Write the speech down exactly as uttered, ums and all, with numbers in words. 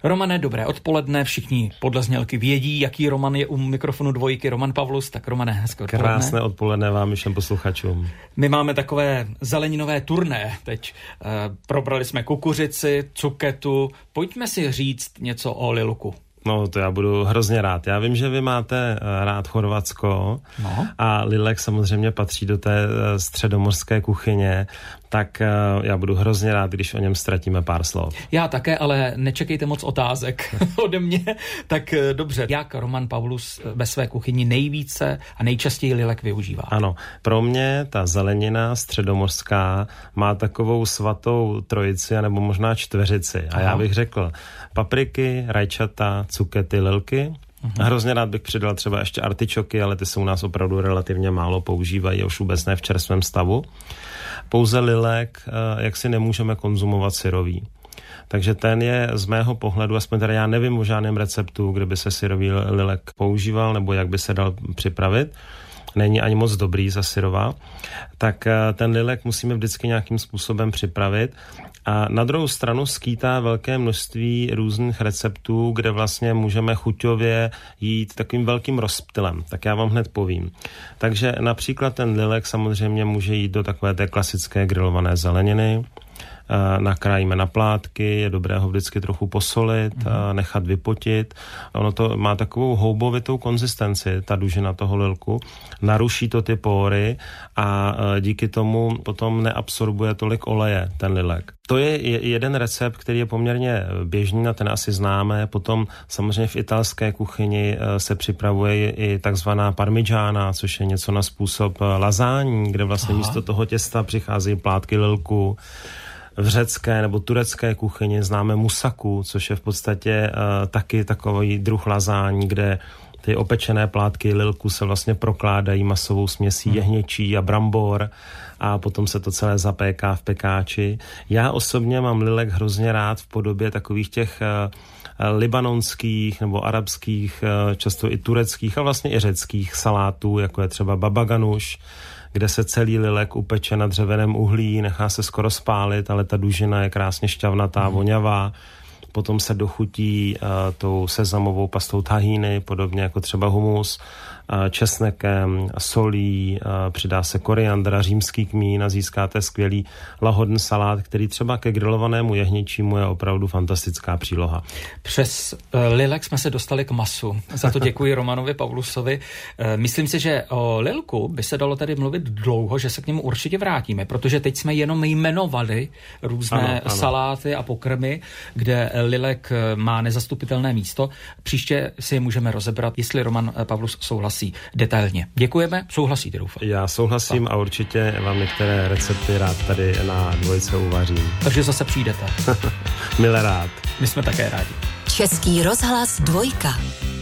Romane, dobré odpoledne, všichni podle znělky vědí, jaký Roman je u mikrofonu dvojky, Roman Pavlus, tak Romane, hezké odpoledne. Krásné odpoledne vám i všem posluchačům. My máme takové zeleninové turné teď. E, probrali jsme kukuřici, cuketu, pojďme si říct něco o Liluku. No, to já budu hrozně rád. Já vím, že vy máte rád Chorvatsko no. a Lilek samozřejmě patří do té středomořské kuchyně, tak já budu hrozně rád, když o něm ztratíme pár slov. Já také, ale nečekejte moc otázek ode mě. Tak dobře, jak Roman Pavlus ve své kuchyni nejvíce a nejčastěji Lilek využívá? Ano, pro mě ta zelenina středomořská má takovou svatou trojici, nebo možná čtveřici. A Aha. já bych řekl papriky, rajčata, cukety, lilky. Uhum. Hrozně rád bych přidal třeba ještě artičoky, ale ty se u nás opravdu relativně málo používají, už vůbec ne v čerstvém stavu. Pouze lilek, jak si nemůžeme konzumovat syrový. Takže ten je z mého pohledu, aspoň tady já nevím o žádném receptu, kde by se syrový lilek používal, nebo jak by se dal připravit. Není ani moc dobrý za syrová. Tak ten lilek musíme vždycky nějakým způsobem připravit. A na druhou stranu skýtá velké množství různých receptů, kde vlastně můžeme chuťově jít takovým velkým rozptylem. Tak já vám hned povím. Takže například ten lilek samozřejmě může jít do takové té klasické grilované zeleniny. Nakrájíme na plátky, je dobré ho vždycky trochu posolit, mm. nechat vypotit. Ono to má takovou houbovitou konzistenci, ta dužina toho lilku. Naruší to ty pory a díky tomu potom neabsorbuje tolik oleje ten lilek. To je jeden recept, který je poměrně běžný, na ten asi známe. Potom samozřejmě v italské kuchyni se připravuje i takzvaná parmigiana, což je něco na způsob lazání, kde vlastně Aha. místo toho těsta přichází plátky lilku. V řecké nebo turecké kuchyni známe musaku, což je v podstatě uh, taky takový druh lazání, kde ty opečené plátky lilku se vlastně prokládají masovou směsí hmm. jehněčí a brambor a potom se to celé zapéká v pekáči. Já osobně mám lilek hrozně rád v podobě takových těch uh, libanonských nebo arabských, uh, často i tureckých a vlastně i řeckých salátů, jako je třeba baba ganoush, kde se celý lilek upeče na dřevěném uhlí, nechá se skoro spálit, ale ta dužina je krásně šťavnatá, mm. voňavá. Potom se dochutí uh, tou sezamovou pastou tahíny, podobně jako třeba humus, uh, česnekem, solí, uh, přidá se koriandra, římský kmín a získáte skvělý lahodný salát, který třeba ke grilovanému jehněčímu je opravdu fantastická příloha. Přes uh, lilek jsme se dostali k masu. Za to děkuji Romanovi Pavlusovi. Uh, myslím si, že o lilku by se dalo tady mluvit dlouho, že se k němu určitě vrátíme, protože teď jsme jenom jmenovali různé ano, ano. saláty a pokrmy, kde lilek má nezastupitelné místo. Příště si můžeme rozebrat, jestli Roman Pavlus souhlasí detailně. Děkujeme, souhlasíte, doufám. Já souhlasím a určitě vám některé recepty rád tady na dvojce uvařím. Takže zase přijdete. Mile rád. My jsme také rádi. Český rozhlas dvojka.